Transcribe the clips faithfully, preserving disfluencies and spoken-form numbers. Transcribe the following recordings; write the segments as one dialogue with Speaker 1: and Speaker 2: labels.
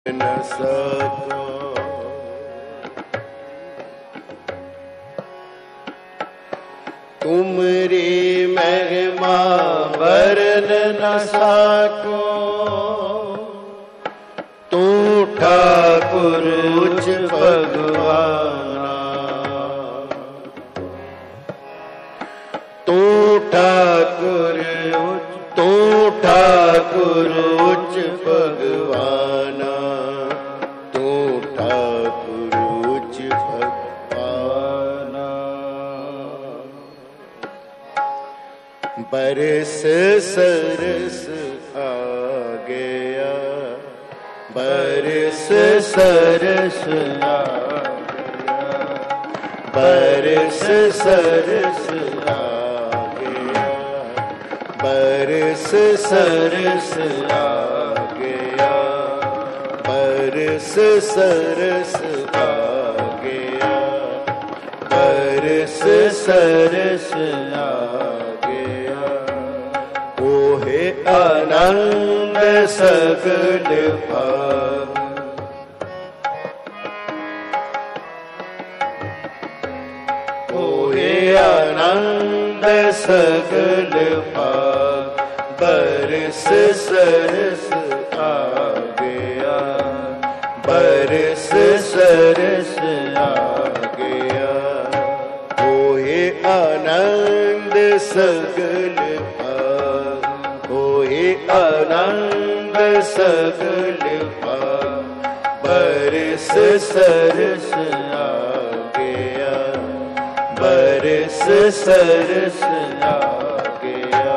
Speaker 1: न सको तुमरी महिमा वरन न सको। तू ठाकुर उच्च भगवाना, तू ठाकुर तू ठाकुर उच्च भगवाना, तू ठाकुर उच्च भगवाना। बरस सरस आ गया, बरस सरस आ गया, बरस सरस आ गया, बरस सरस आ गया, बरस सरस आ गया, बरस सरस आ गया। ओहे आनंद सगल भाग, ओहे आनंद सगल भाग। बरस सरस आ गया, बरस सरस आ गया। ओहे आनंद सगल भाग, ओहे आनंद सगल भाग। बरस सरस आ गया, बरस सरस आ गया।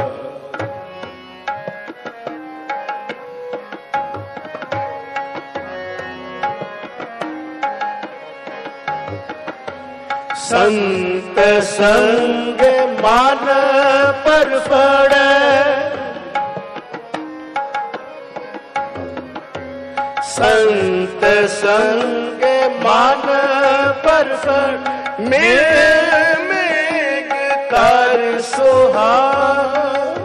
Speaker 1: संत संग मान पर पड़े, संत संग मान पर पड़े। मेघ मेघ कर सुहाग,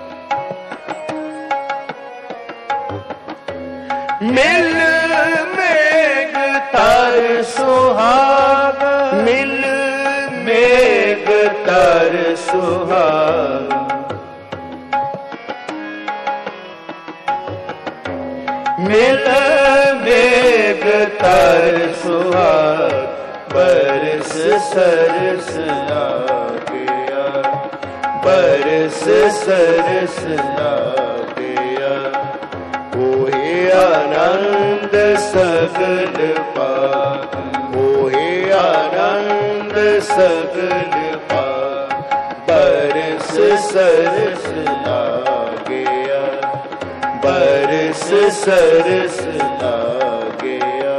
Speaker 1: मिल मेघ तर सुहाग, मिल मेघ तर सुहाग। मिल मेघ तर सुहाग। बरस सरस आ गया, बरस सरस आ गया। ओहे आनंद सगल भाग, ओहे आनंद सगल भाग। बरस सरस आ गया, बरस सरस आ गया।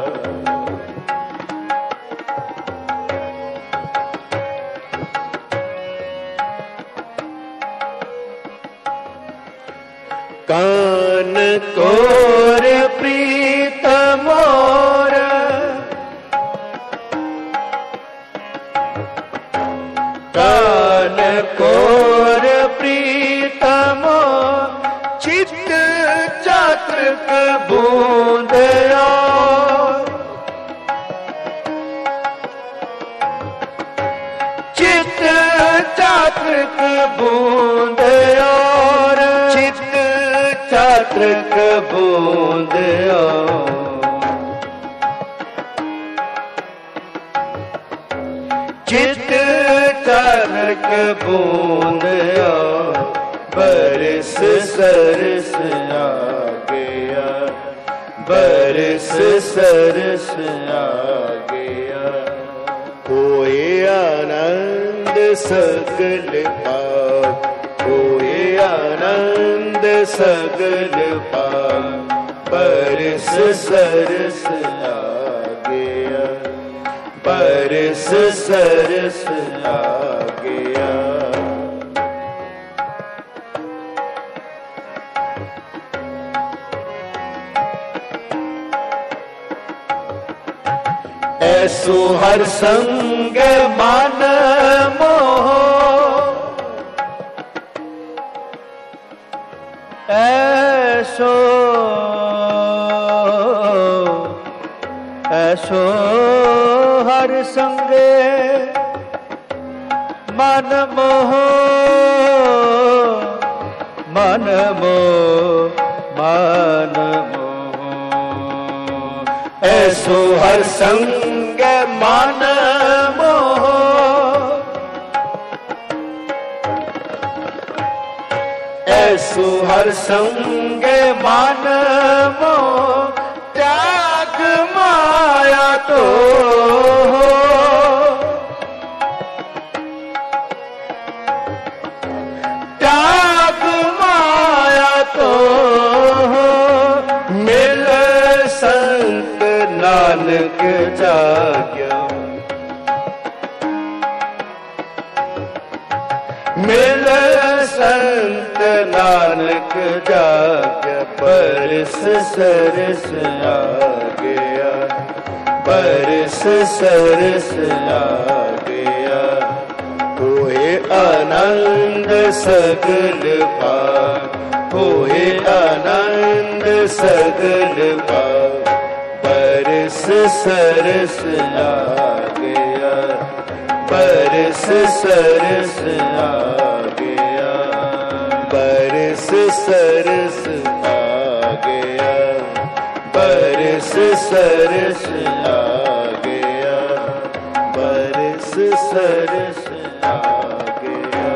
Speaker 1: कान कोर प्रीत मोर, कान कोर प्रीत मोर। चित्त चातृक बूंद और, चित्त चातृक बूंद और, चित्त चातृक बूंद और। चित्त चातृक बूंद और। बरस सरस आ गया, बरस सरस आ गया। कोई आनंद सगल भाग, कोई आनंद सगल भाग। बरस सरस आ गया, बरस सरस आ गया। ऐसो हर संग मान मोह, ऐसो ऐसो हर संगे मन मोह मन मोह मन मोह ऐसो हर संग मन मोह ऐसो हर संग मन मोह त्याग माया तो त्याग माया तो मिल संत नानक जाग्या मिल संत नानक जाग्या परस सरस आ गया परस सरस आ गया होए आनंद सगल भाग होए आनंद सगल भाग परस सरस आ गया परस सरस आ गया परस सरस आ गया परस सरस आ गया परस सरस आ गया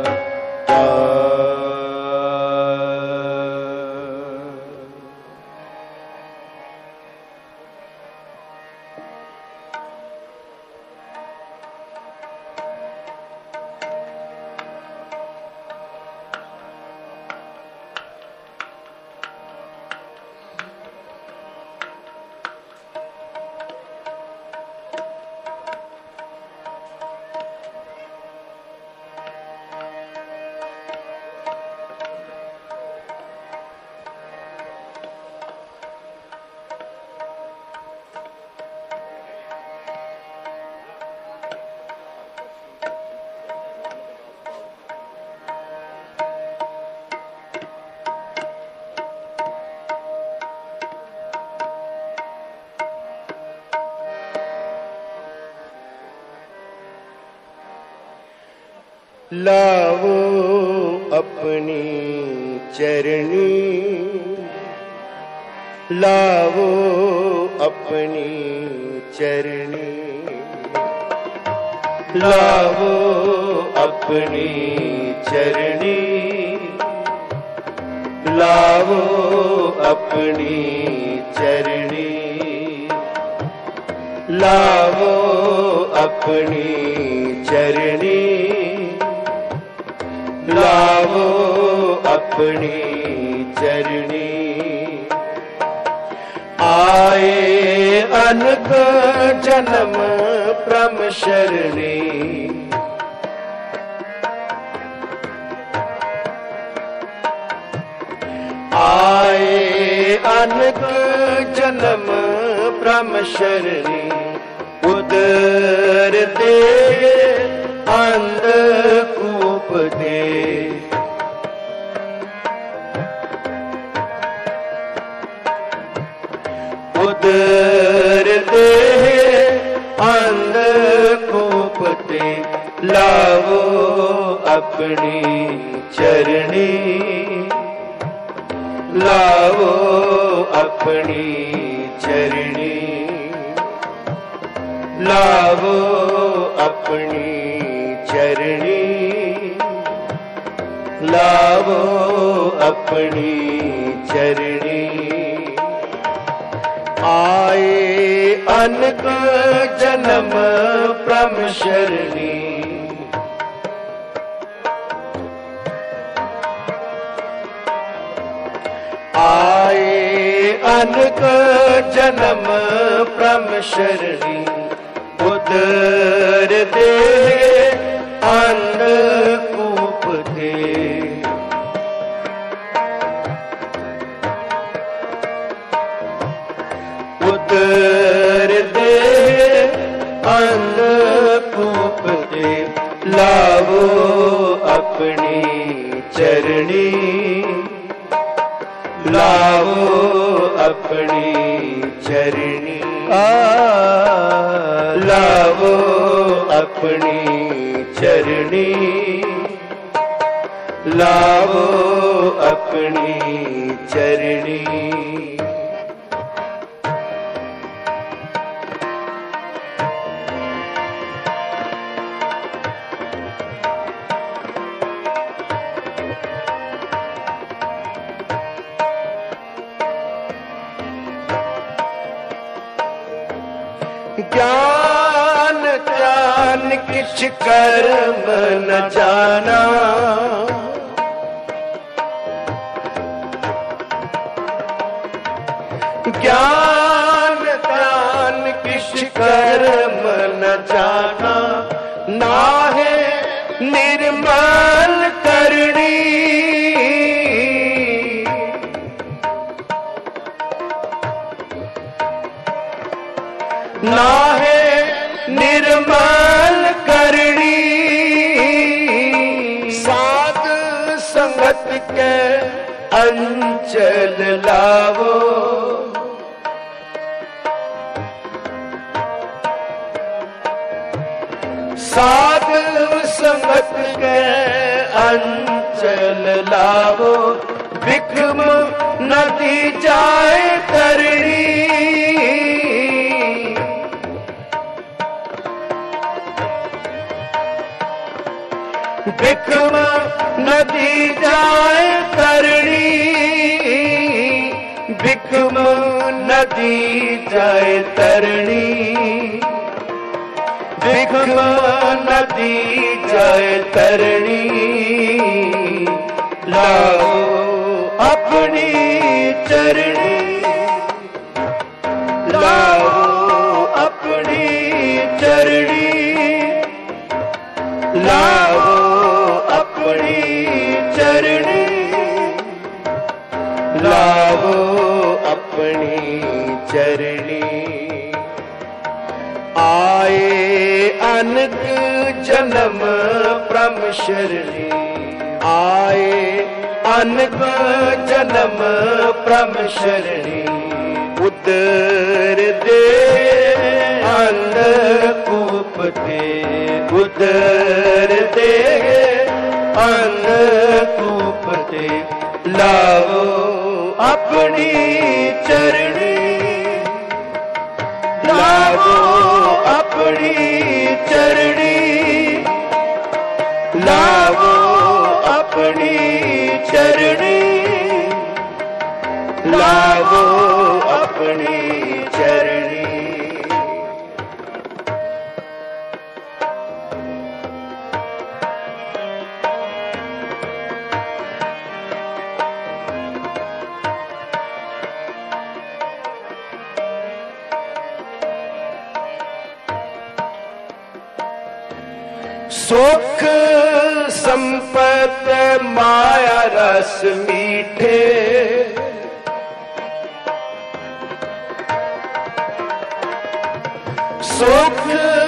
Speaker 1: लावो अपनी चरणी लावो अपनी चरणी लावो अपनी चरणी लावो अपनी चरणी लावो अपनी चरणी लावो अपनी चरणी आए अनक जन्म प्रम शरणी आए अनक जन्म प्रम शरणी उदर दे अंध कूप दे उदर दे अंध कूप दे लावो अपनी चरणी लावो अपनी चरणी लावो अपनी चरणी लावो अपनी चरणी आए अनक जन्म प्रम शरणी आए अनक जन्म प्रम शरणी उदर दे अंध कूप दे उदर दे अंध कूप दे लावो अपनी चरणी लावो अपनी चरणी लावो अपनी चरणी लावो अपनी चरणी। ज्ञान ज्ञान किछ कर्म न जाना, ज्ञान ज्ञान किछ कर्म न जाना, नाहे निर्मल करणी नाहे निर्मल करणी। साध संगत के अंचल लावो, साध संगत के अंचल लावो, विक्रम नदी जाए करणी विक्रम नदी जाए करणी विक्रम नदी जाए तरणी विक्रम नदी जाए तरणी। लाओ अपनी चरणी लाओ अपनी चरणी लाओ अपनी चरणी लाओ अपनी चरणी। आए अनक जन्म प्रम शरणी आए अनक जन्म प्रम शरणी। उदर दे अन्नकूप ते उदर दे अन्नकूप ते लाओ अपनी चरणी लाओ अपनी चरणी लाओ अपनी चरणी लाओ अपनी चरणी। सुख संपत माया रस मीठे सुख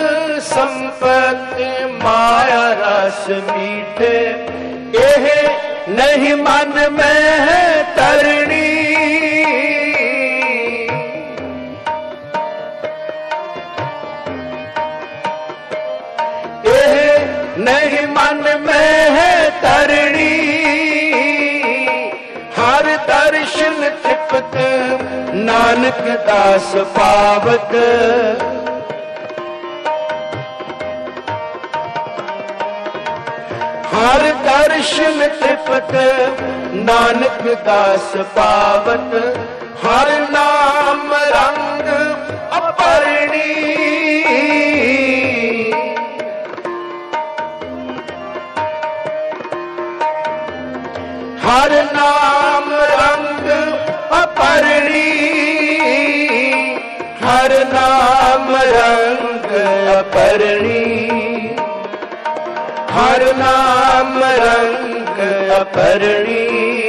Speaker 1: संपत माया रस मीठे। यह नहीं मन में है तरणी नहीं मन में है तरणी। हर दर्शन तृप्त नानक दास पावत हर दर्शन तृप्त नानक दास पावत। हर नाम रंग अपरणी हर नाम रंग अपरणी हर नाम रंग अपरणी हर नाम रंग अपरणी।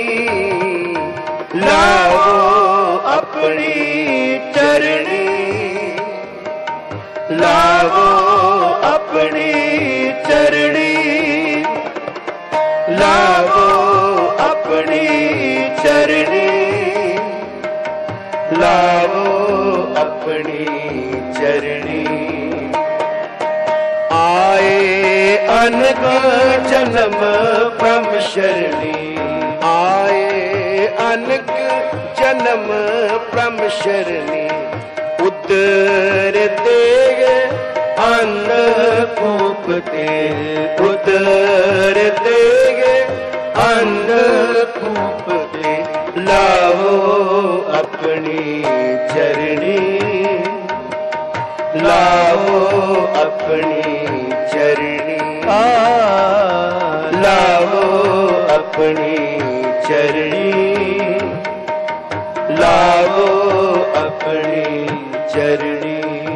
Speaker 1: लाओ अपनी चरणी लाओ अपनी चरणी लाओ अपनी चरणी लाओ अपनी चरणी। आए अनक जन्म ब्रह्म शरणी, आए अनक जन्म ब्रह्म शरणी। उदर तेग अन्न फूकते, उदर तेग अन्न फूकते। लाओ अपनी चरणी, लाओ अपनी चरणी, लाओ अपनी चरणी, लाओ अपनी चरणी।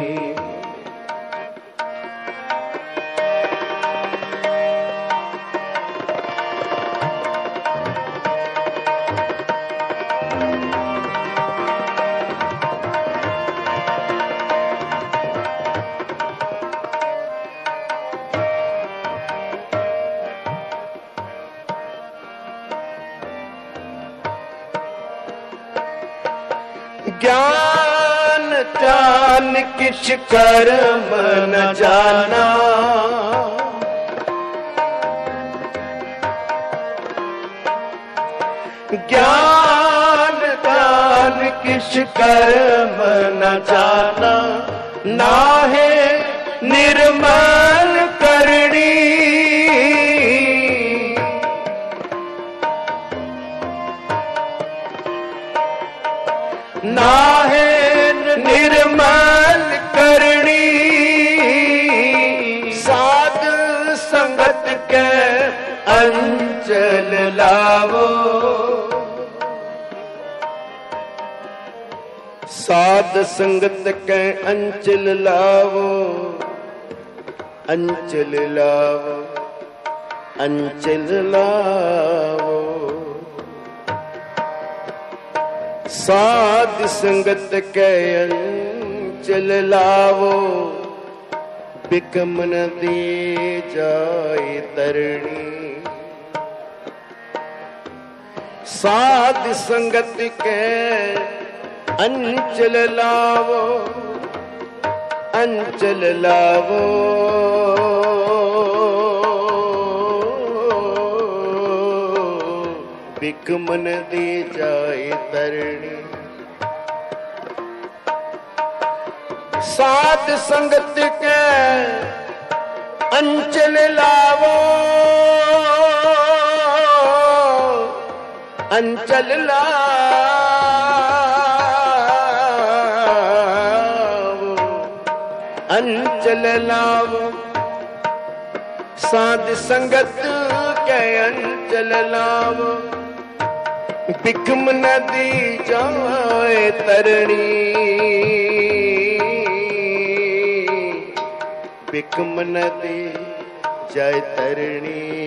Speaker 1: ज्ञान जान किछ कर्म न जाना, ज्ञान जान किछ कर्म न जाना। नाहे निर्मल करणी, नाहे निर्मल करणी। साध संगत के अंचल लावो, साध संगत के अंचल लावो, अंचल लावो, अंचल लावो। साध संगत के अंचल लावो, बिकम न दे जाए तरणी। साध संगत के अंचल लावो, अंचल लावो। बिकम न दे जाए तरणी। साध संगत के अंचल लावो, अंचल लावो, अंचल लावो। साध संगत के अंचल लावो, बिकम न दी जाए तरणी। बिकम न दी जाए तरणी।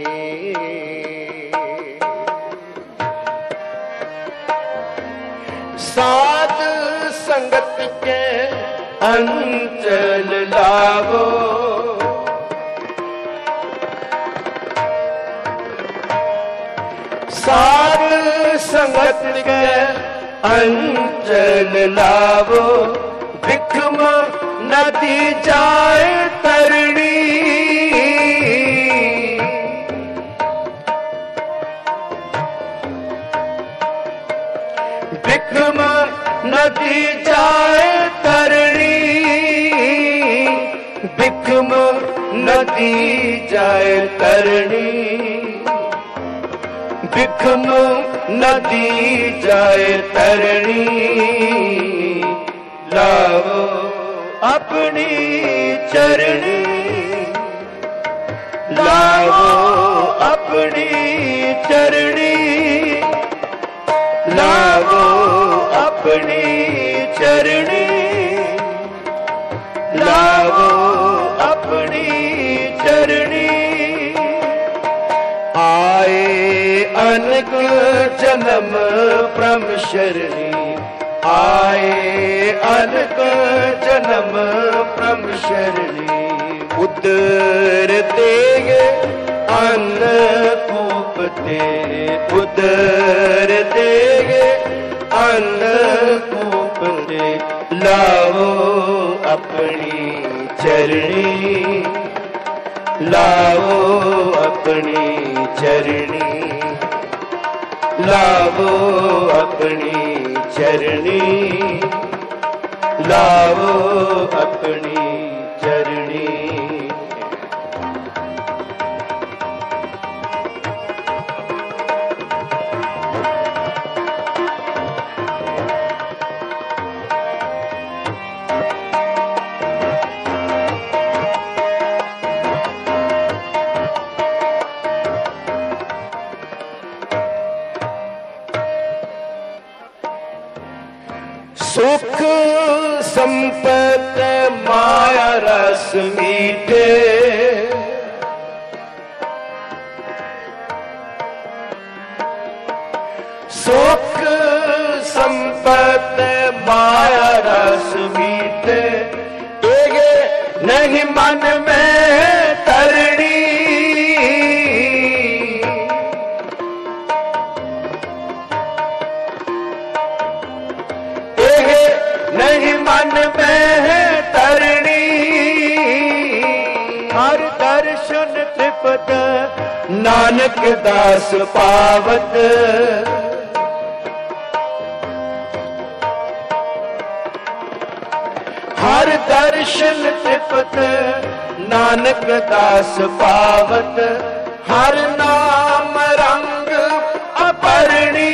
Speaker 1: साध संगत के अंचल लावो, साध संगत के अंचल लावो। बिकम न दी जाए तरणी। बिकम न दी जाए तरणी। बिकम न दी जाए तरणी। बिकम न दी जाए तरणी। लावो अपनी चरणी, लावो अपनी चरणी, लावो अपनी चरणी, लावो अपनी चरणी। आए अनक जन्म ब्रह्म शरणी, आए अनक जन्म ब्रह्म शरणी। उदर तेग अन्न कूपते, उदर तेग अन्न कूपते। ਲਾਵੋ ਆਪਣੀ ਚਰਣੀ, ਲਾਵੋ ਆਪਣੀ ਚਰਣੀ, ਲਾਵੋ ਆਪਣੀ ਚਰਣੀ, ਲਾਵੋ ਆਪਣੀ ਚਰਣੀ। सुख संपत माया रस मीठे, सुख संपत माया रस मीठे, एगे नहीं मन में तरणी, नहीं मन में तरणी। हर दर्शन तृप्त नानक दास पावत, हर दर्शन तृप्त नानक दास पावत, हर नाम रंग अपरणी,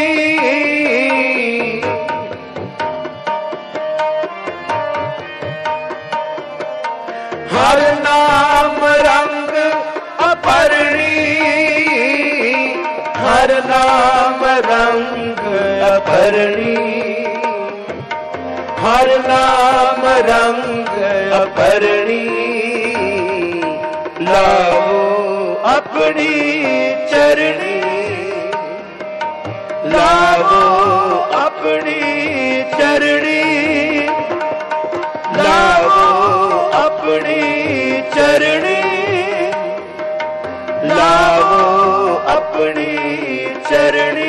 Speaker 1: हर नाम रंग अपरणी, हर नाम रंग अपरणी, हर नाम रंग अपरणी। लाओ अपनी चरणी, लाओ अपनी चरणी, लाओ अपनी चरणी, लाओ अपनी चरणी।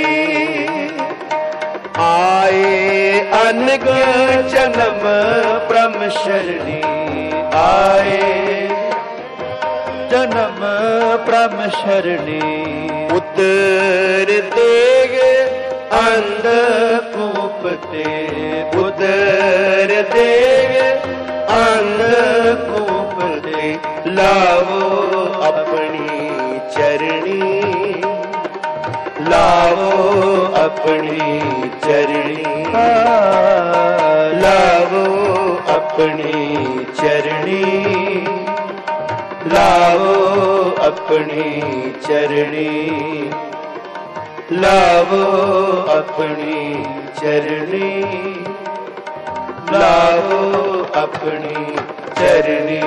Speaker 1: आए अनग जन्म ब्रह्म शरणी, आए जन्म ब्रह्म शरणी। उतर देग अंधकूप ते, उतर देग अंधकूप ते, लावो अपनी चरणी, लावो अपनी चरणी, लावो अपनी चरणी, लावो अपनी चरणी, लावो अपनी चरणी, लावो अपनी चरणी।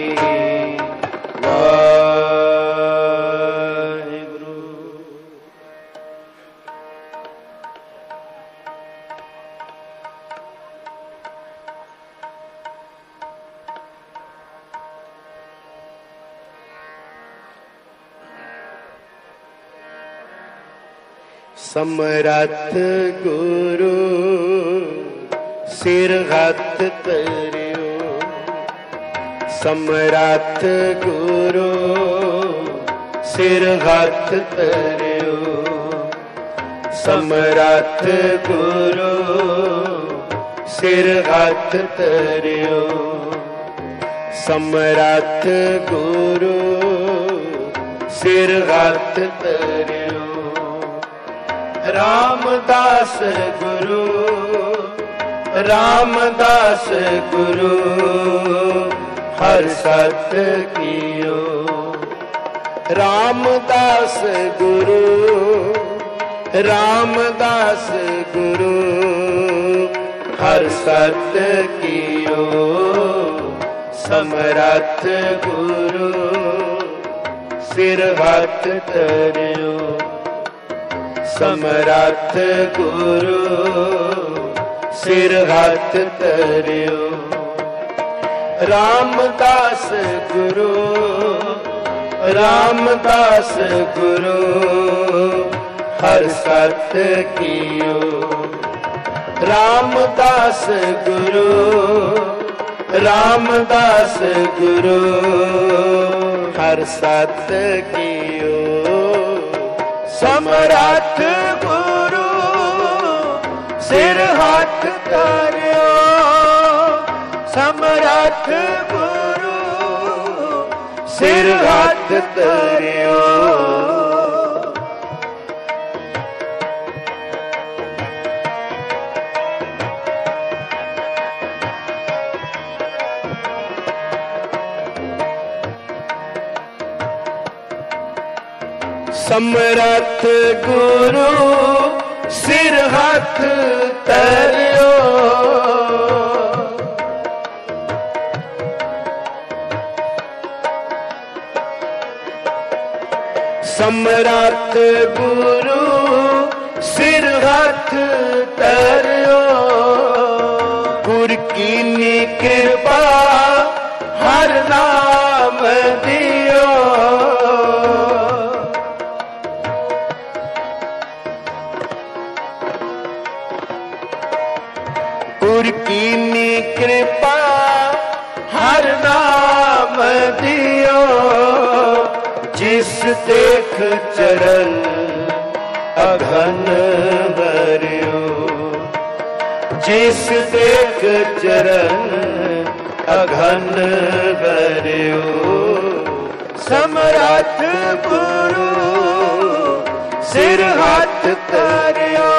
Speaker 1: वाहिगुरु। समरथ गुरु सिर हथ तरियो, समरथ गुरु सिर हथ तरियो, समरथ गुरु सिर हथ तरियो, समरथ गुरु सिर हथ तरियो। रामदास गुरु, रामदास गुरु हर सत कियो, रामदास गुरु, रामदास गुरु हर सत कियो। समरथ गुरु सिर हथ तरियो, समरथ गुरु सिर हथ तरियो। रामदास गुरु, रामदास गुरु हर सत कियो, रामदास गुरु रामदास गुरु हर सत कियो समरथ गुरु सिर हाथ धरियो समरथ गुरु सिर हाथ धरियो समरथ गुरु सिर हाथ धरियो समरथ गुरु सिर हाथ धरियो गुर कीनी कृपा हर नाम दियो गुर कीनी कृपा हर नाम दियो जिस देख चरण अघन भरियो जिस देख चरण अघन भरियो समरथ गुरु सिर हाथ धरियो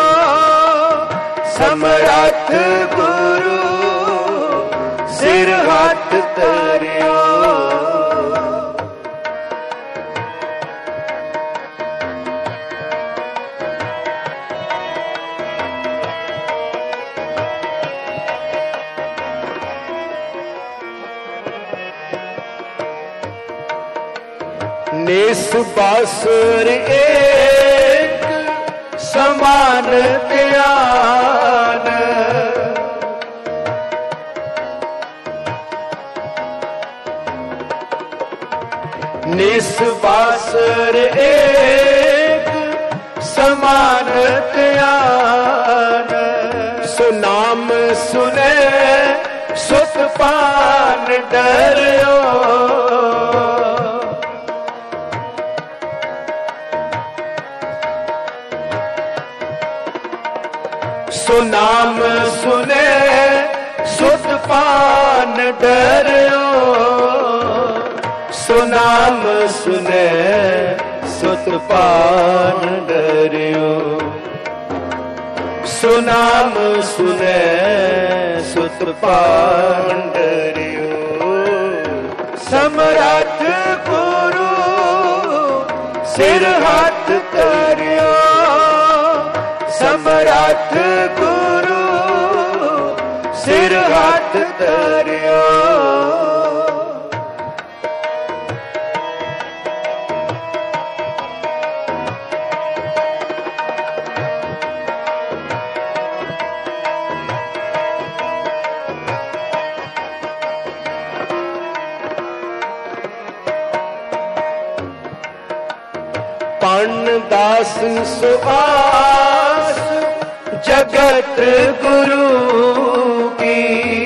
Speaker 1: समरथ गुरु सिर हाथ धरियो निस बासुर एक समान ध्यान निस बासुर एक समान ध्यान सुनाम सुने सुत पान डरियो सुनाम सुने सुत पान डरियो सुनाम सुने सुत पान डरियो सुनाम सुने सुत पान डरियो समरथ गुरु सिर हाथ धरियो समरथ गुरु सिर हाथ धरियो दास सुआस जगत गुरु की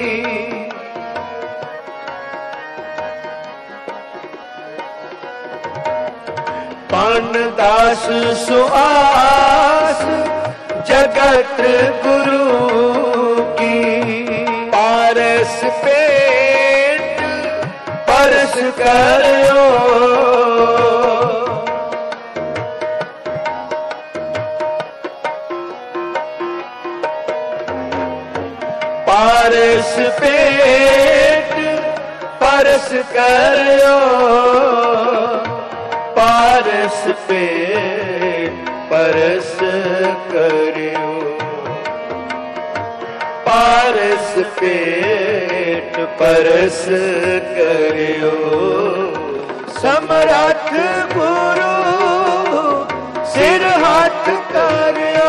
Speaker 1: पान दास सुआस जगत गुरु की पारस पेट परस करो पारस पेट परस करो पारस पेट परस करो पारस पेट परस करो समरथ गुरु सिर हाथ करो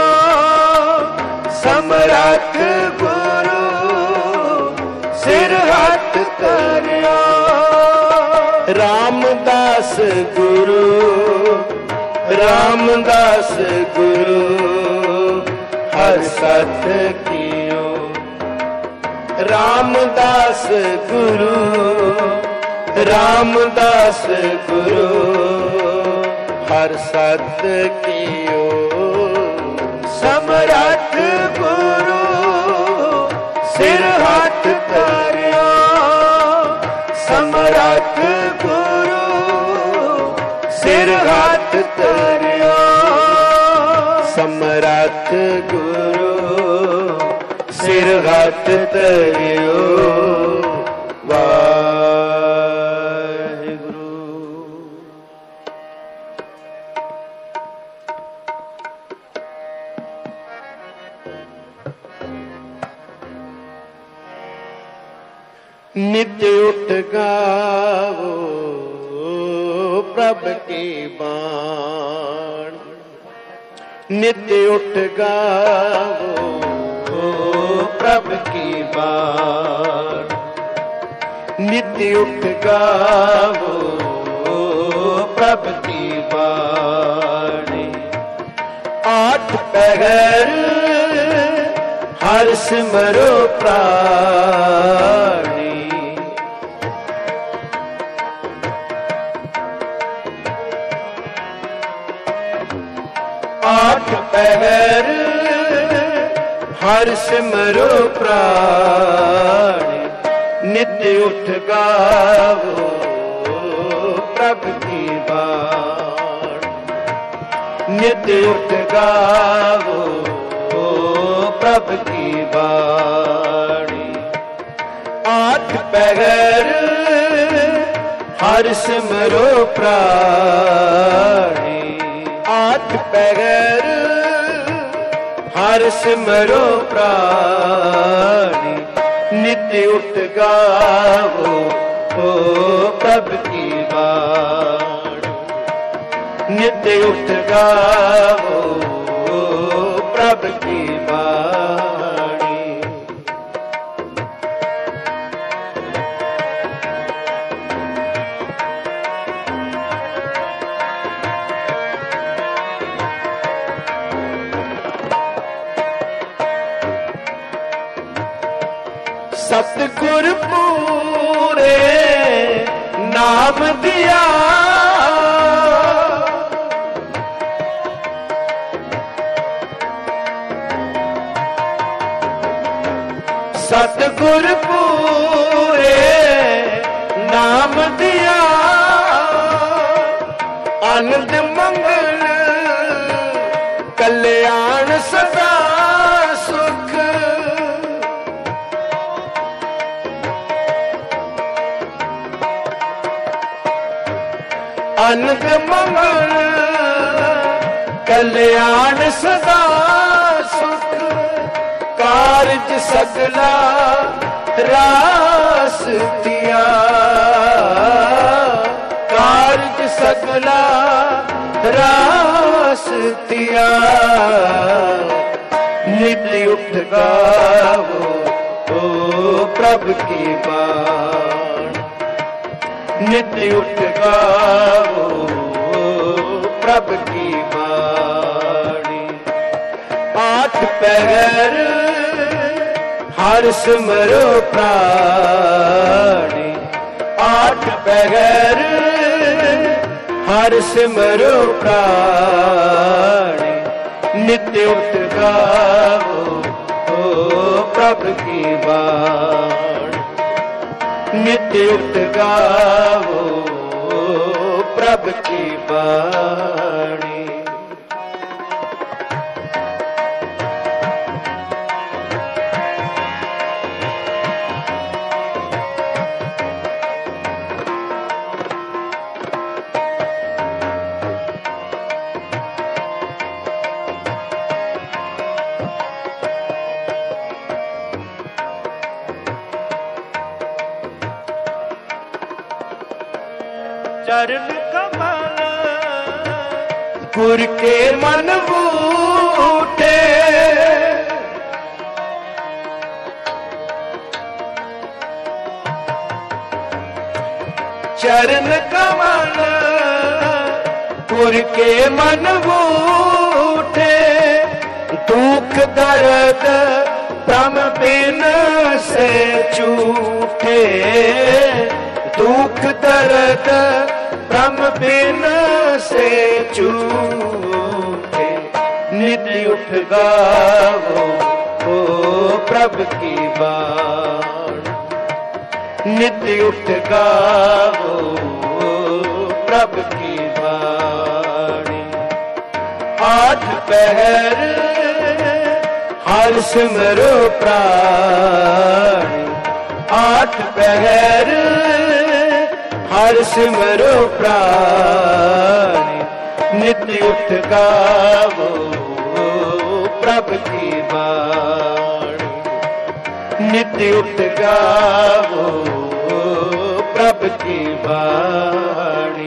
Speaker 1: समरथ गुरु सिर हाथ करो रामदास गुरु रामदास गुरु हर सत कियो रामदास गुरु रामदास गुरु हर सत कियो समरथ गुरु सिर हाथ धरियो समरथ गुरु सिर हाथ धरियो समरथ गुरु सिर हाथ धरियो नित्य उठ गावो प्रभ की बाण नित्य उठ गावो प्रभ की बाण नित्य उठ गावो प्रभ की बाणी आठ पहर हर सिमरो प्राणी आठ पहर हर सिमरो प्राणी नित्य उठ गावो प्रभ की बाण नित्य उठ गावो प्रभ की बाणी आठ पहर हर सिमरो प्राणी आठ पहर हर सिमरो प्राणी नित्य उठ गावो प्रभ की बाण नित्य उठ गावो प्रभ की बाणी सतगुर पूरे नाम दिया सतगुर पूरे नाम दिया आनंद मंगल कल्याण सदा सुख आनंद मंगल कल्याण सदा सुख कारज सगला रास दिया कारज सगला रास दिया नित्य उठ गावो प्रभ की बाण नित्य उठ गावो प्रभ की बाणी आठ पहर हर सिमरो प्राणी आठ पहर हर सिमरो प्राणी नित्य उठ गावो प्रभ की बाण नित्य उठ गावो प्रभ की बाणी चरण कमल गुर के मन बूटे चरण कमल गुर के मन बूटे
Speaker 2: दुख दर्द भ्रम बिन से छूटे, दुख दर्द भ्रम बिन से छूटे, नित्य उठ गावो ओ प्रभु की बाण, नित्य उठ गावो प्रभु की बाणी। आठ पहर हर सिमरो प्राणी, आठ पहर हर सिमरो प्राणी, नित्य उठ गावो प्रभु की बाणी, नित्य उठ गावो प्रभु की बाणी।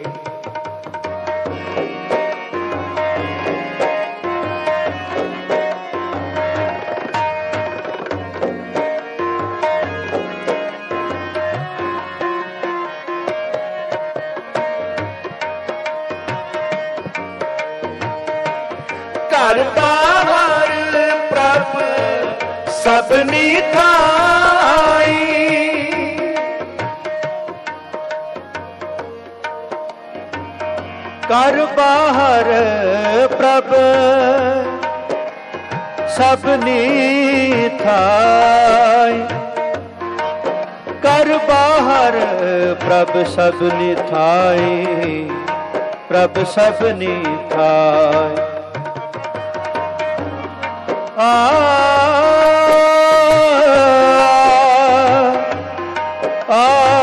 Speaker 2: घर बाहर प्रभु सबनी थाई, घर बाहर प्रभु सबनी थाई, घर बाहर प्रभु सबनी थाई, प्रभु सबनी थाई। आ आ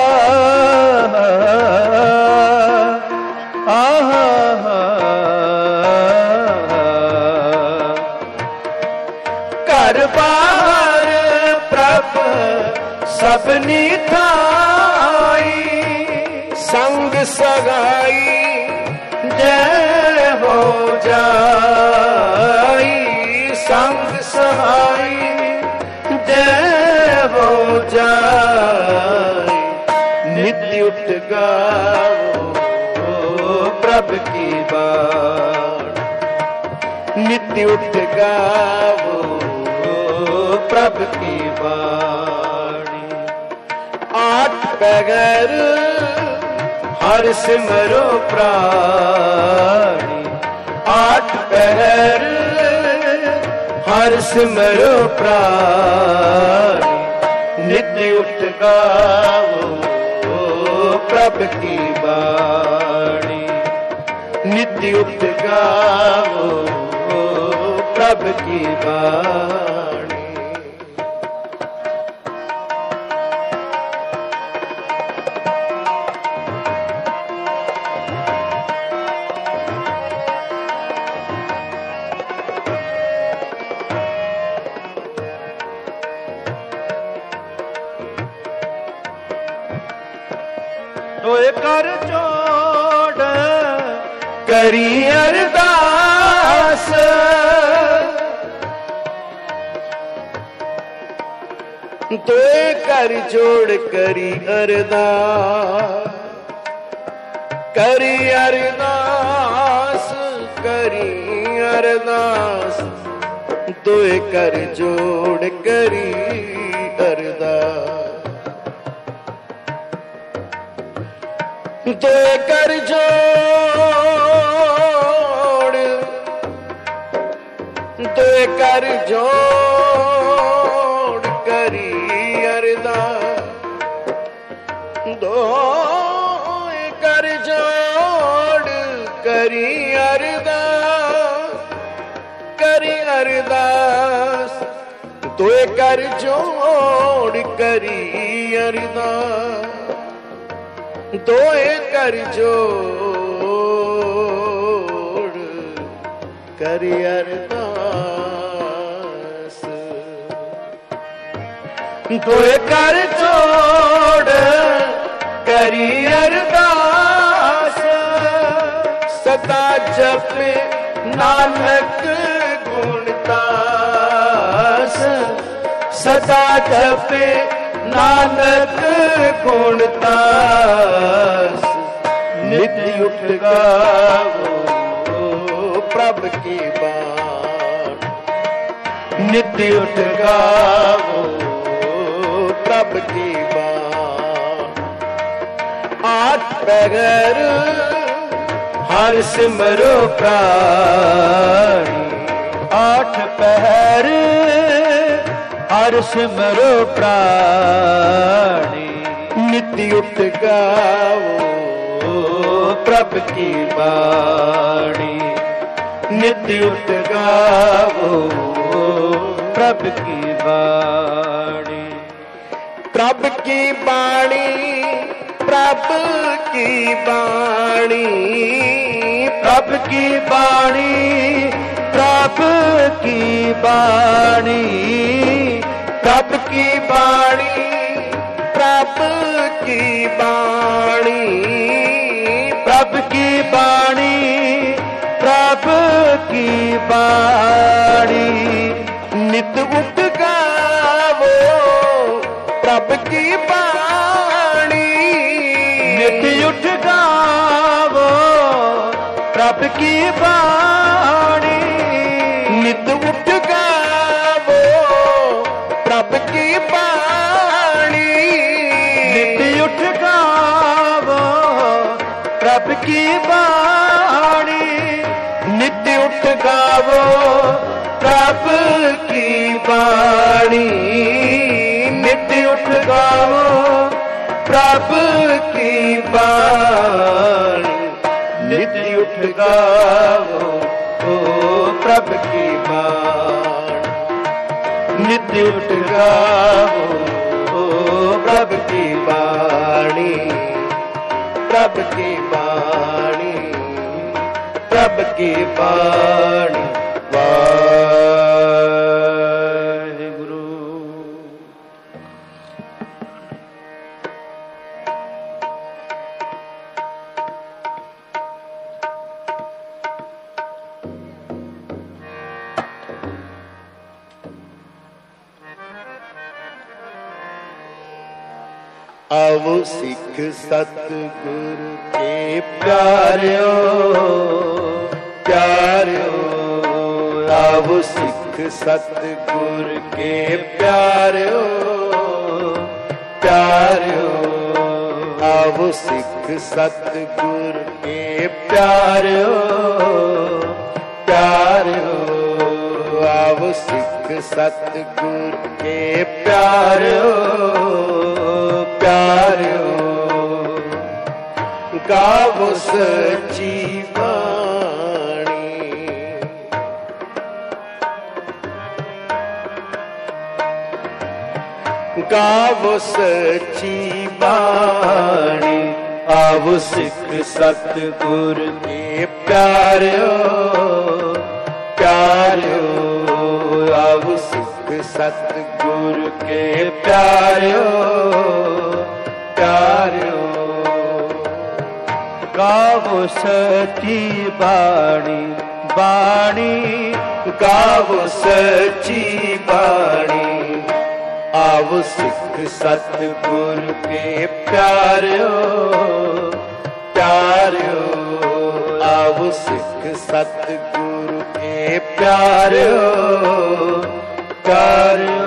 Speaker 2: घर बाहर प्रभु सबनी थाई, संग सगाई जय हो जाई, संग सहाई जय हो जाए, नित्य उठ गावो प्रभु की बाण, नित्य उठ गावो प्रभु की बाणी। आठ बगैर हर सिमरो प्राणी, आठ पहर हर सिमरो प्राणी, नित्य उठ गावो प्रभु की बाणी, नित्य उठ गावो प्रभु की बाणी। दोए कर जोड़ करी अरदास, दोए कर जोड़ करी अरदास, करी अरदास करी अरदास, दोए कर जोड़ करी अरदास, दो कर जोड़, दो कर जोड़ करी अरदास, दो कर जोड़ करी अरदास, करी अरदास, दो कर जोड़ करी अरदास, दोए कर जोड़ करी अरदास, दोए कर जोड़ करी अरदास, सदा जपे नानक गुणदास, सदा जपे नानक गुणदास, नित्य उठ गावो प्रभु की बाण, नित उठ गावो
Speaker 1: प्रभ की बाणी। आठ
Speaker 2: पहर हर सिमरो प्राणी। आठ पहर हर सिमरो प्राणी।
Speaker 1: नित उठ गावो
Speaker 2: प्रभ की बाणी। नित उठ गावो प्रभ की बाणी।
Speaker 1: प्रभ की बाणी प्रभ की बाणी।
Speaker 2: प्रभ की बाणी प्रभ की बाणी।
Speaker 1: प्रभ की बाणी प्रभ की बाणी।
Speaker 2: प्रभ की बाणी प्रभ की बाणी।
Speaker 1: नित उठ गावो प्रभ की बाणी।
Speaker 2: नित उठ गावो प्रभ की बाणी।
Speaker 1: नित उठ गावो प्रभ की बाणी।
Speaker 2: नित उठ गावो प्रभ की बाणी।
Speaker 1: नित उठ गावो प्रभ की बाणी। नित उठ गावो प्रभ की बाणी। नित उठ गावो प्रभ की बाणी। नित उठ गावो प्रभ की बाणी। प्रभ की बाणी प्रभ की बाणी। वाहिगुरु। आओ सिख सतगुर के प्यारियो प्यारियो। आओ सिख सतगुर के प्यारियो प्यारियो। आओ सिख सतगुर के प्यारियो प्यारियो। आओ सिख सतगुर के प्यारियो प्यारियो। गावो सच्ची बाणी। गावो सच्ची बाणी।
Speaker 2: आओ सिख सतगुर
Speaker 1: के प्यारियो प्यारियो। आओ सिख सतगुर के प्यारियो प्यारियो।
Speaker 2: गावो सच्ची बाणी बाणी।
Speaker 1: गावो सच्ची बाणी। आओ सिख सतगुर के प्यारियो प्यारियो। आओ सिख सतगुर के प्यारियो प्यारियो।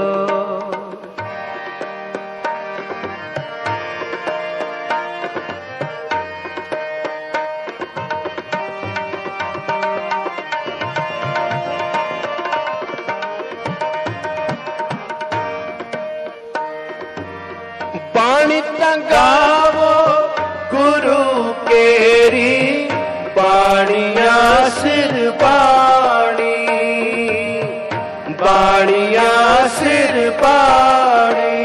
Speaker 1: बाणी गावो गुरु केरी बाणिया सिर बाणी। बाणिया सिर बाणी।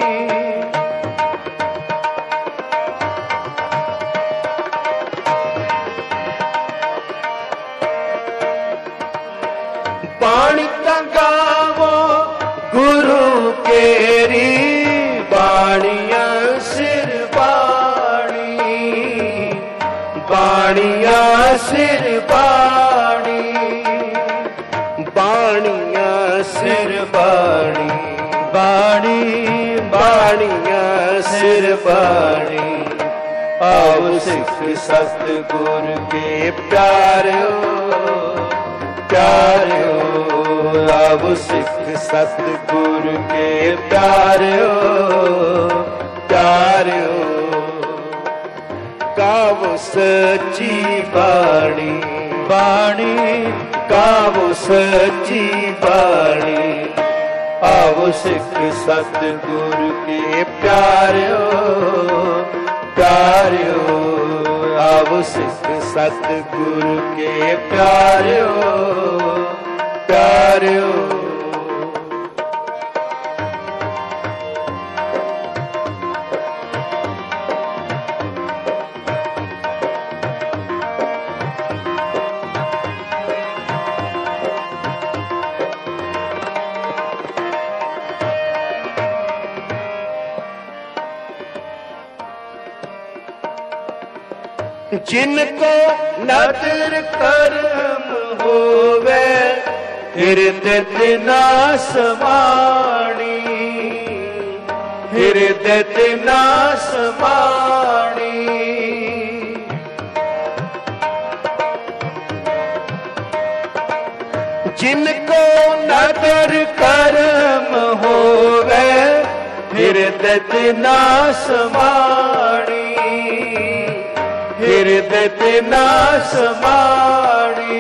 Speaker 1: बाणी गावो गुरु केरी बाणिया सिर बाणी। बाणिया सिर बाणी। बाणिया सिर बाणी। बाणी बाणिया सिर बाणी। आओ सिख सतगुर के प्यारियो प्यारियो।
Speaker 2: आव सिख सतगुरु के प्यारियो प्यारियो
Speaker 1: गावो सच्ची बाणी
Speaker 2: बाणी
Speaker 1: गावो सच्ची बाणी
Speaker 2: आओ सिख सतगुरु के प्यारियो प्यारियो आओ सिख सतगुरु के प्यारियो प्यारियो
Speaker 1: जिनको नदर कर्म होवे
Speaker 2: हृदय ना समाणी हृदय ना समाणी
Speaker 1: जिनको
Speaker 2: नदर कर्म होवे हृदय ना समाणी हृदय ना समाणी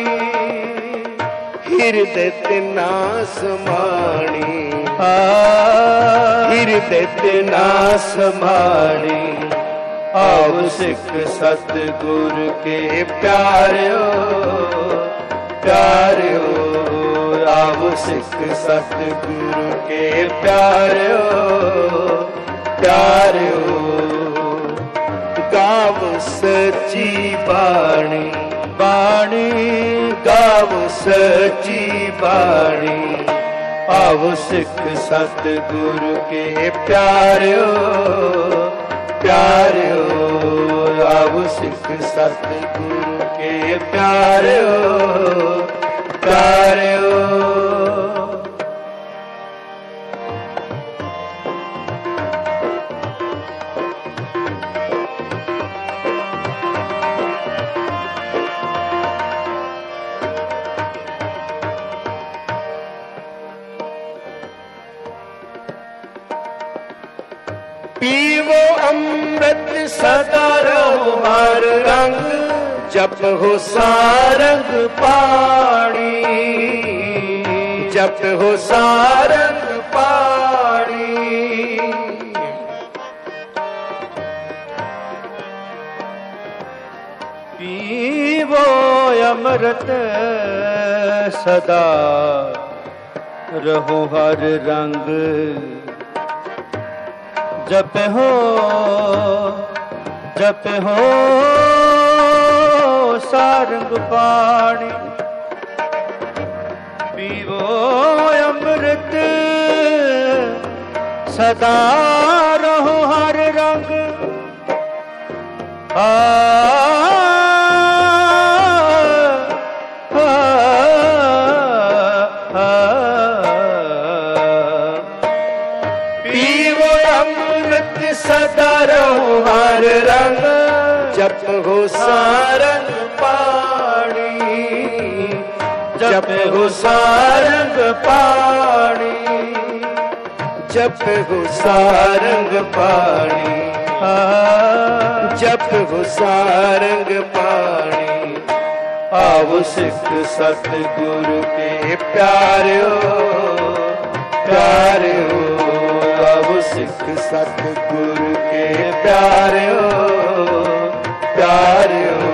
Speaker 1: हृदय ना समाणी
Speaker 2: हृदय ना समाणी आओ सिख सतगुरु के प्यारियो प्यारियो आओ सिख सतगुरु के प्यारियो प्यारियो
Speaker 1: गावो सच्ची बाणी
Speaker 2: बाणी
Speaker 1: गावो सच्ची बाणी
Speaker 2: आओ सिख सतगुरु के प्यारियो प्यारियो आओ सिख सतगुरु के प्यारियो प्यारियो
Speaker 1: पीवो अमृत सदा रहो हर रंग जप हो सारंग पाणी जप हो सारंग पाणी
Speaker 2: पीवो अमृत सदा रहो हर रंग जप हो जप हो सारंग पाणी पीवो अमृत सदा रहो हर रंग आ, आ, आ,
Speaker 1: पीवो अमृत सदा रहो हर रंग जप हो सारंग पाणी
Speaker 2: जप हो सारंग पाणी
Speaker 1: जप हो सारंग पाणी जप हो सारंग पाणी
Speaker 2: आओ सिख सतगुरु के प्यारियो प्यारियो आओ सिख सतगुरु के प्यारियो प्यारियो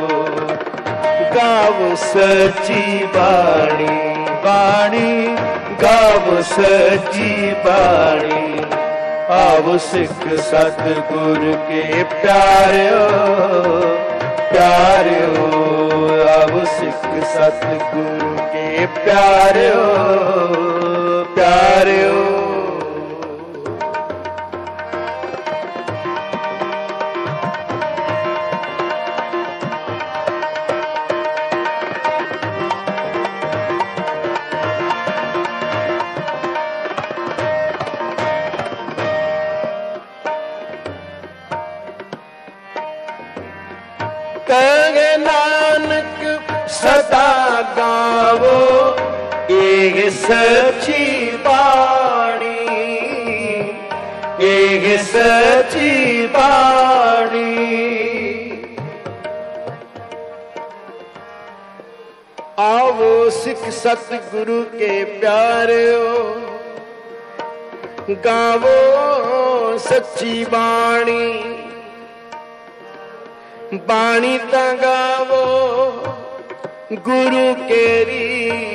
Speaker 1: गावो सच्ची बाणी
Speaker 2: बाणी
Speaker 1: गावो सच्ची बाणी
Speaker 2: आओ सिख सतगुरु के प्यारियो प्यारियो आओ सिख सतगुरु के प्यारियो प्यारियो
Speaker 1: कहे नानक सदा गावो
Speaker 2: एक सच्ची बाणी, एक सच्ची बाणी।
Speaker 1: आवो सिख सतगुरु के प्यारो, गावो सच्ची बाणी। बाणी ता गावो गुरु केरी,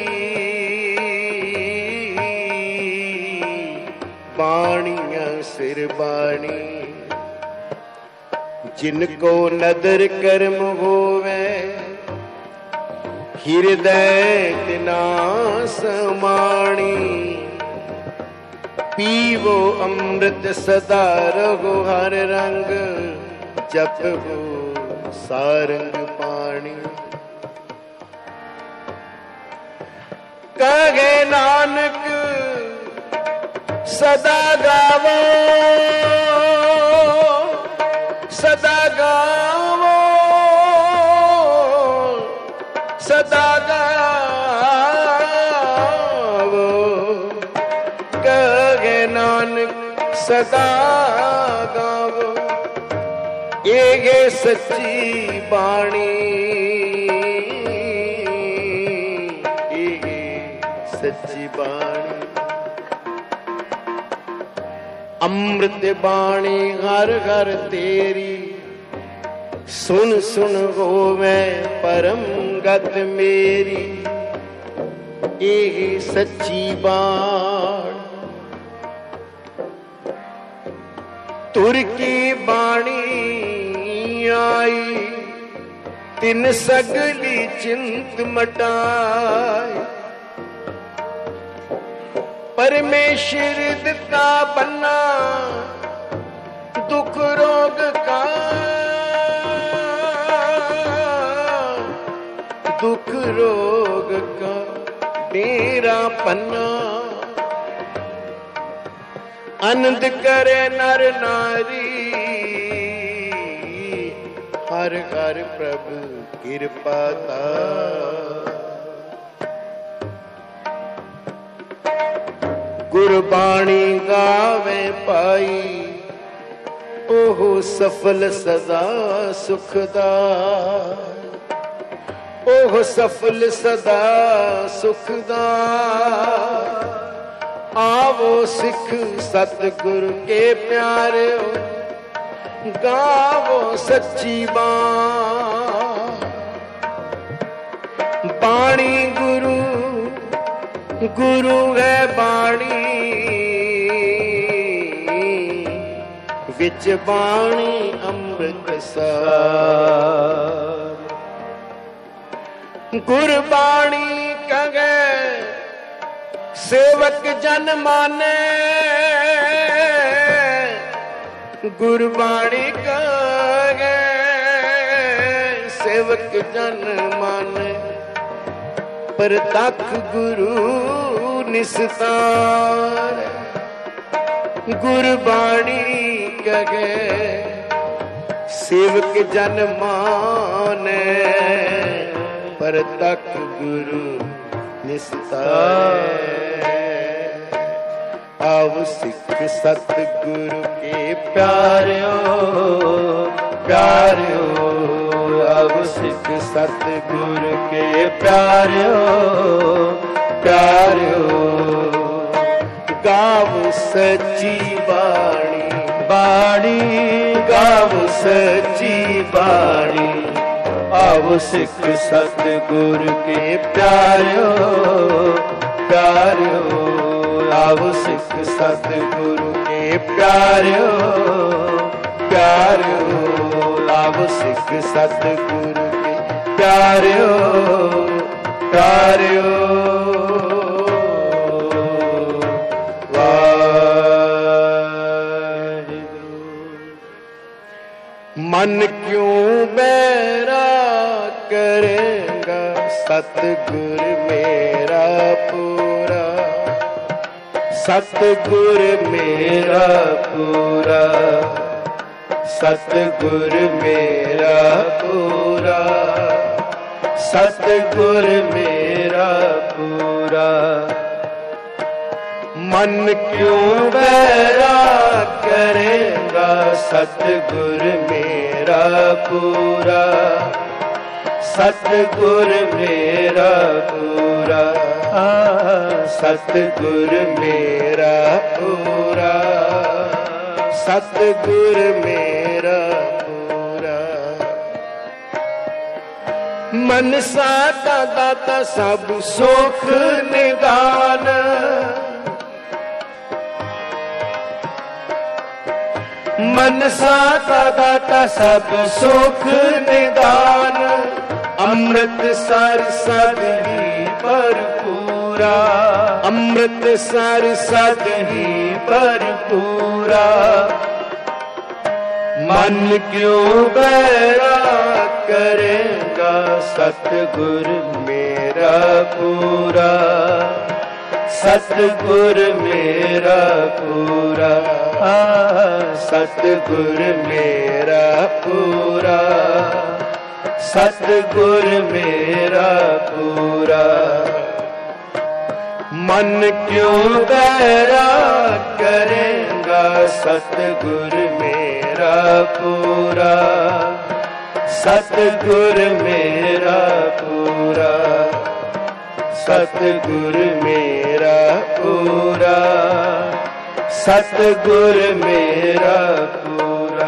Speaker 1: बाणियां सिर बाणी। जिनको नदर कर्म होवे, हृदय तिना समाणी। पीवो अमृत सदा रहो हर रंग, जपो सारंग पाणी। कहे नानक सदा गावो, सदा गावो, सदा गावो। कहे नानक सदा गावो, ये सच्ची बाणी, ये सच्ची बाणी। अमृत बाणी हर हर तेरी, सुन सुन होवे परम गत मेरी। ये सच्ची बाणी। तुर की बाणी आई, तिन सगली चिंत मटाई। परमेश्वर दिता बन्ना, दुख रोग का, दुख रोग का डेरा पन्ना। आनंद करे नर नारी, हर हर प्रभु कृपा ता। गुरबाणी गावे पाई, ओहो सफल सदा सुखदा। ओहो सफल सदा सुखदा। आवो सिख सतगुरु के प्यारे, गावो सच्ची बाणी। बाणी गुरु, गुरु है बाणी, विच बाणी अमृत सार। गुरबाणी कहे सेवक जन माने, गुरबाणी कहे सेवक जन माने। परतख गुरु निस्तार, गुरबाणी कहे सेवक जन माने। परतख गुरु निस्तार। आव सिख सतगुरु के प्यारियो, प्यारियो। आव सिख सतगुरु के प्यारियो, प्यारियो। गाव सच्ची बाणी, बाणी। गाव सच्ची बाणी। आव सिख सतगुरु के प्यारियो, प्यारियो। आव सिख सतगुरु के प्यारियो, प्यारियो। आव सिख सतगुरु के प्यारियो, प्यारियो। मन क्यों बैरा करेगा, सतगुर मेरा पूरा। सतगुर मेरा पूरा, सतगुर मेरा पूरा। सतगुर मेरा पूरा।
Speaker 2: पूरा। मन क्यों बैराग करेगा सतगुर मेरा पूरा, सतगुर मेरा पूरा, सतगुर मेरा पूरा, सतगुर मेरा पूरा। मनसा का दाता सब सुख निदान, मनसा का दाता सब सुख निदान, अमृत सर सद ही भरपूरा, अमृत सर सद ही भरपूरा। मन क्यों बैराग करेगा सतगुर मेरा पूरा, सतगुर मेरा पूरा, सतगुर मेरा पूरा, सतगुर मेरा पूरा। मन क्यों बैराग करेगा सतगुर मेरा पूरा, सतगुर मेरा पूरा, सतगुर मेरा पूरा, सतगुर मेरा पूरा।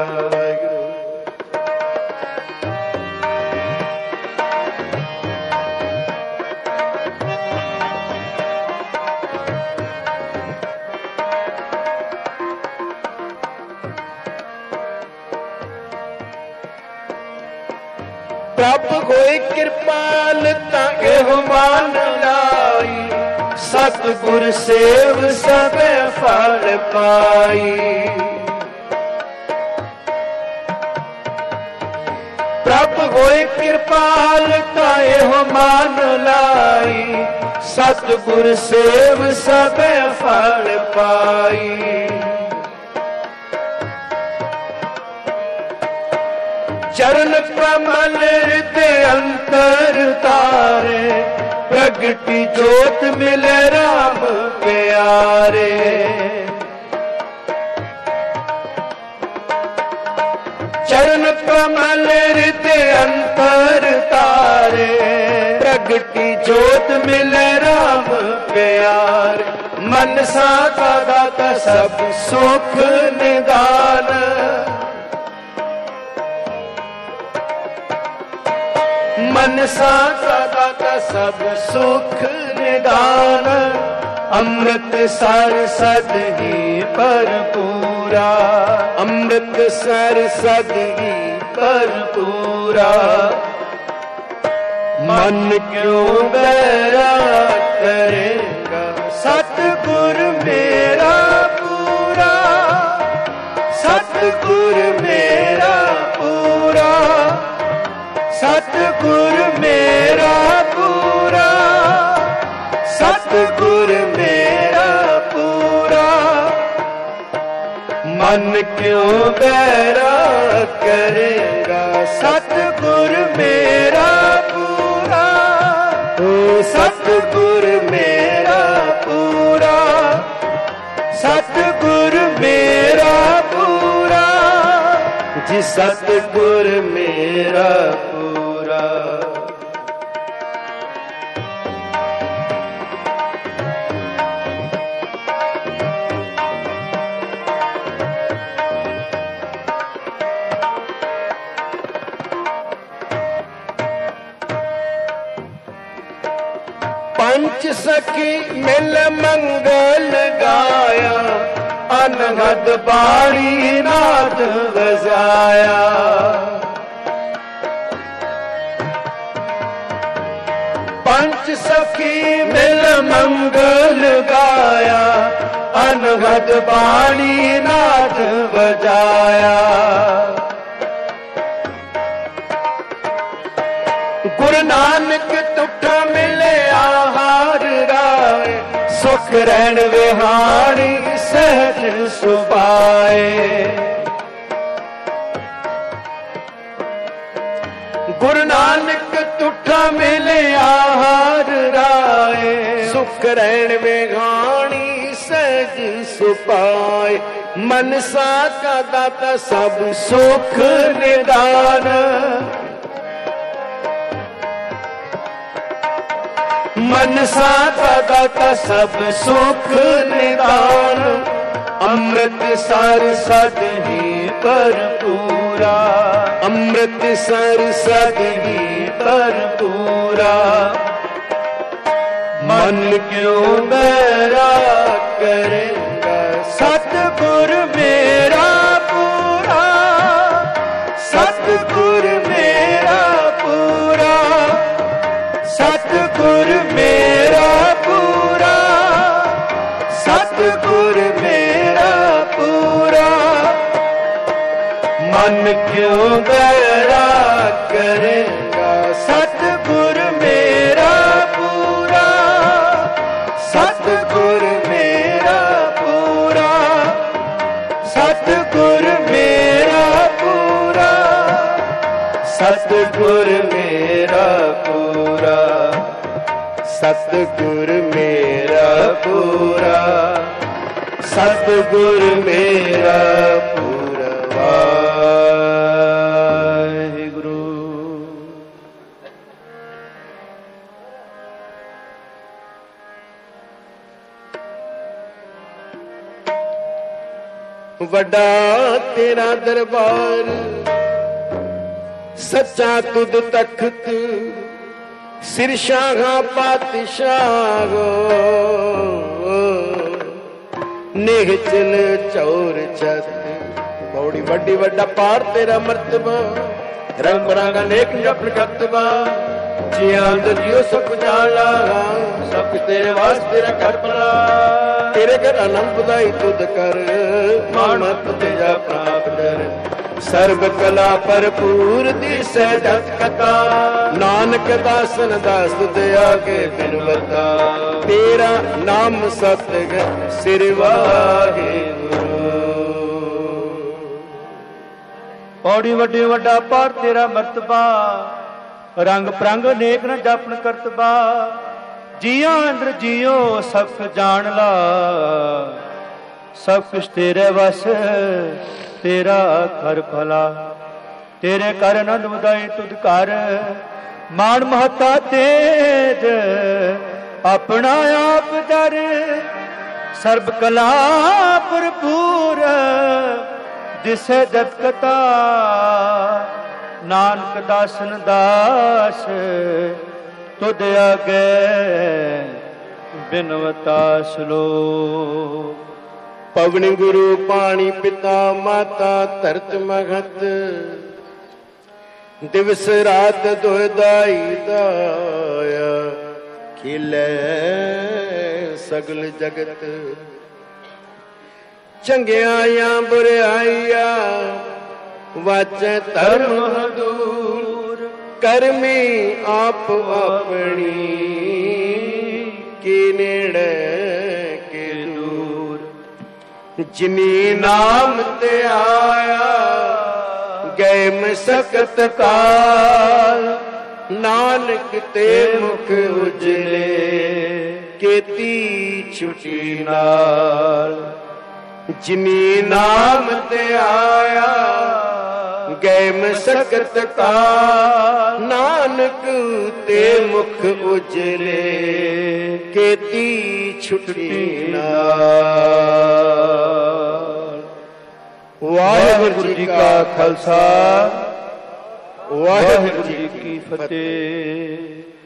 Speaker 2: प्रभु होई कृपाल ताके मान लाई, सतगुर सेव सब फल पाई। प्रभु होई कृपाल ताए हो मान लाई, सतगुर सेव सब फल पाई। चरण कमल हृदय अंतर तारे, प्रगति जोत मिले राम प्यारे। चरण कमल हृदय अंतर तारे, प्रगति जोत मिले राम प्यारे। मनसा का दाता सब सुख निदान, मनसा का दाता सब सुख निदान, अमृत सर सद ही भरपूरा, अमृत सर सद ही भरपूरा। मन क्यों बैराग करेगा सतगुर मेरा पूरा, सतगुर मेरा पूरा, सतगुर मेरा पूरा, सतगुर मेरा पूरा। मन क्यों बैराग करेगा सतगुर मेरा पूरा, ओ सतगुर मेरा पूरा, सतगुर मेरा पूरा, जी सतगुर मेरा पूरा। पंच सखी मिल मंगल गाया, अनहद बाणी नाद बजाया। पंच सखी मिल मंगल गाया, अनहद बाणी नाद बजाया। गुरु नानक तुठा मिले आहार राय, सुख रहन विहारी सहज सुभाए। गुरु नानक तुठा मिले आहार राय,
Speaker 1: ਸੁਖ ਰਹਿਣ ਵੇਗਾਣੀ ਸਹਿਜ ਸੁਪਾਏ। ਮਨਸਾ ਕਾ ਦਾਤਾ ਸਭ ਸੁਖ ਨਿਦਾਨ, ਮਨਸਾ ਕਾ ਦਾਤਾ ਸਭ ਸੁਖ ਨਿਦਾਨ। ਅੰਮ੍ਰਿਤ ਸਰ ਸਦ ਹੀ ਭਰਪੂਰਾ, ਅੰਮ੍ਰਿਤ ਸਰ ਸਦ ਹੀ ਭਰਪੂਰਾ। ਮਨ ਕਿਉ ਬੈਰਾ ਕਰੇਗਾ ਸਤਿਗੁਰ ਮੇਰਾ ਪੂਰਾ, ਸਤਿਗੁਰ ਮੇਰਾ ਪੂਰਾ, ਸਤਿਗੁਰ ਮੇਰਾ ਪੂਰਾ, ਸਤਿਗੁਰ ਮੇਰਾ ਪੂਰਾ। ਮਨ ਕਿਉ ਬੈਰਾ ਕਰੇਗਾ ਸਤਿਗੁਰ ਮੇਰਾ ਪੂਰਾ, ਸਤਿਗੁਰ ਮੇਰਾ ਪੂਰਾ, ਸਤਿਗੁਰ ਮੇਰਾ ਪੂਰਾ, ਸਤਿਗੁਰ ਮੇਰਾ ਪੂਰਾ, ਸਤਿਗੁਰ ਮੇਰਾ ਪੂਰਾ, ਸਤਿਗੁਰ ਮੇਰਾ ਪੂਰਾ। ਵਾਹਿਗੁਰੂ। ਵੱਡਾ ਤੇਰਾ ਦਰਬਾਰ, ਸੱਚਾ ਤੁਧ ਤਖਤ, ਸਿਰ ਸ਼ਾਹਾਂ ਪਾਤਸ਼ਾਹੋ। ਨਿਹਚਲ ਚੌਰ ਛਤ ਬੌੜੀ ਵੱਡੀ ਵੱਡਾ ਪਾਰ ਤੇਰਾ ਮਰਤਬਾ। ਰੰਗ ਬਰਾਂਗਾ ਨੇਕ ਜਪਨ ਕਰਤਬਾ, ਜਿਆਂ ਜਿਉ ਸਭ ਜਾਣਾ ਸਭ ਤੇਰੇ ਵਾਸਤੇ ਰੱਖਰ ਭਲਾ। ਤੇਰੇ ਘਰ ਆਨੰਦ ਵਧਾਈ ਤੁਧ ਕਰ, ਮਾਨਤ ਤੇਰਾ ਪ੍ਰਾਪ ਡਰ। ਸਰਬ ਕਲਾ ਭਰਪੂਰ ਦਿਸੈ ਜਤ ਕਥਾ, ਨਾਨਕ ਦਾਸਨ ਦਾਸ ਤੁਧ ਆਗੇ ਬਿਨਵਤਾ। ਤੇਰਾ ਨਾਮ ਸਤਿਗੁਰ ਸਿਰ ਵਾਹਿਗੁਰੂ।
Speaker 2: ਪੌੜੀ ਵੱਡੀ ਵੱਡਾ ਪਾਰ ਤੇਰਾ ਮਰਤਬਾ, ਰੰਗ ਪ੍ਰੰਗ ਨੇਕ ਨ ਜਪਨ ਕਰਤਬਾ। ਜੀਆਂ ਅੰਦਰ ਜੀਓ ਸਭ ਜਾਣ ਲਾ, ਸਭ ਕੁਛ ਤੇਰੇ ਵਸ ਤੇਰਾ ਕਰ ਭਲਾ। ਤੇਰੇ ਕਰ ਆਨੰਦ ਵਧਾਈ ਤੁਧ ਕਰ, ਮਾਣ ਮਹਤਾ ਤੇਜ ਆਪਣਾ ਆਪ ਦਰ। ਸਰਬ ਕਲਾ ਭਰਪੂਰ ਦਿਸੈ ਜਤ ਕਥਾ, ਨਾਨਕ ਦਾਸਨ ਦਾਸ ਤੁਧ ਆਗੇ ਬਿਨਵਤਾ ਸਲੋਕ।
Speaker 1: ਪਵਨ ਗੁਰੂ ਪਾਣੀ ਪਿਤਾ ਮਾਤਾ ਧਰਤ ਮਗਤ, ਦਿਵਸ ਰਾਤ ਦੁਇਦਾਈ ਦਾਇਆ। ਖਿਲੇ ਸਗਲ ਜਗਤ, ਚੰਗਿਆਈਆਂ ਬੁਰਾਈਆਂ ਵਾਚੈ ਧਰਮ ਹਦੂਰ। ਕਰਮੀ ਆਪ ਆਪਣੀ ਕੀ ਨੇੜੇ ਕੀ ਦੂਰ। ਜਿਨੀ ਨਾਮ ਤੇ ਆਇਆ ਗਏ ਮਸਕਤ ਕਾਲ। ਨਾਨਕ ਤੇ ਮੁਖ ਉਜਲੇ ਕੀਤੀ ਛੁਟੀ ਨਾਲ। ਜਿਨੀ ਨਾਮ ਤੇ ਆਇਆ ਗਏ ਮਸਕਤ ਕਾਲ। ਨਾਨਕ ਤੇ ਮੁਖ ਉਜਲੇ ਕੀਤੀ ਛੁਟੀ ਨਾਲ। ਵਾਹਿਗੁਰੂ ਜੀ ਕਾ ਖਾਲਸਾ, ਵਾਹਿਗੁਰੂ ਜੀ ਕੀ ਫਤਿਹ।